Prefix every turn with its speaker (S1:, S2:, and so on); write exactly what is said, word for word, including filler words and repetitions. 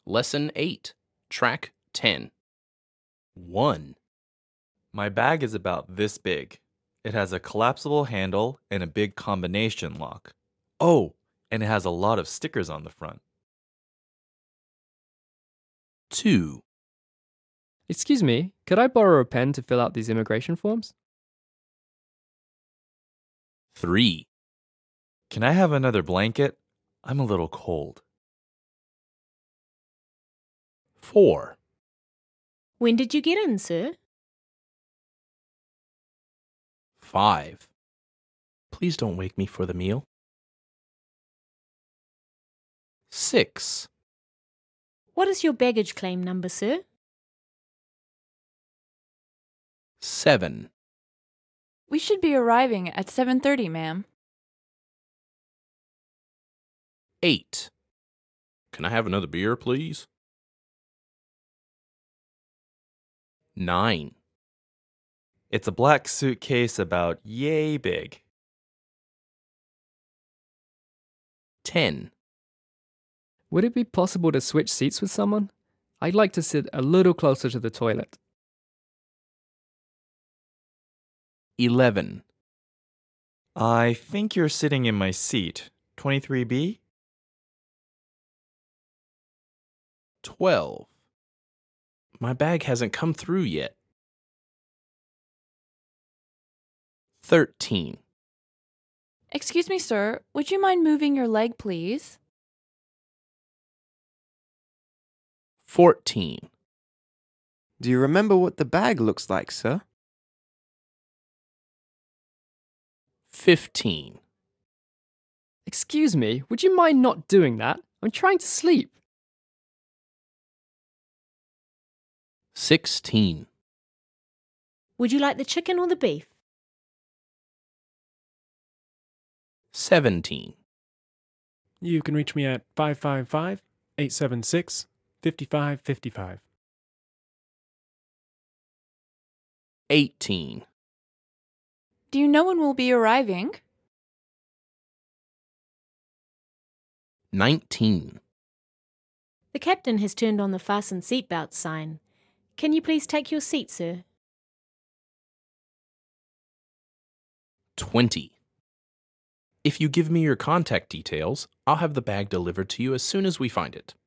S1: Lesson eight, Track ten. one.
S2: My bag is about this big. It has a collapsible handle and a big combination lock. Oh, and it has a lot of stickers on the front.
S1: two.
S3: Excuse me, could I borrow a pen to fill out these immigration forms?
S1: three.
S2: Can I have another blanket? I'm a little cold.
S1: four.
S4: When did you get in, sir?
S1: five. Please don't wake me for the meal. six.
S4: What is your baggage claim number, sir?
S1: seven.
S5: We should be arriving at seven thirty, ma'am.
S1: eight. Can I have another beer, please? nine.
S2: It's a black suitcase about yay big.
S1: ten.
S3: Would it be possible to switch seats with someone? I'd like to sit a little closer to the toilet.
S1: eleven.
S2: I think you're sitting in my seat. twenty-three B?
S1: twelve. My bag hasn't come through yet. thirteen.
S5: Excuse me, sir. Would you mind moving your leg, please?
S1: fourteen.
S6: Do you remember what the bag looks like, sir?
S1: fifteen.
S3: Excuse me, would you mind not doing that? I'm trying to sleep.
S1: sixteen.
S4: Would you like the chicken or the beef?
S1: seventeen.
S7: You can reach me at five five five, eight seven six, five five five five.
S1: eighteen.
S5: Do you know when we'll be arriving?
S1: nineteen.
S4: The captain has turned on the fasten seatbelt sign. Can you please take your seat, sir?
S1: twenty. If you give me your contact details, I'll have the bag delivered to you as soon as we find it.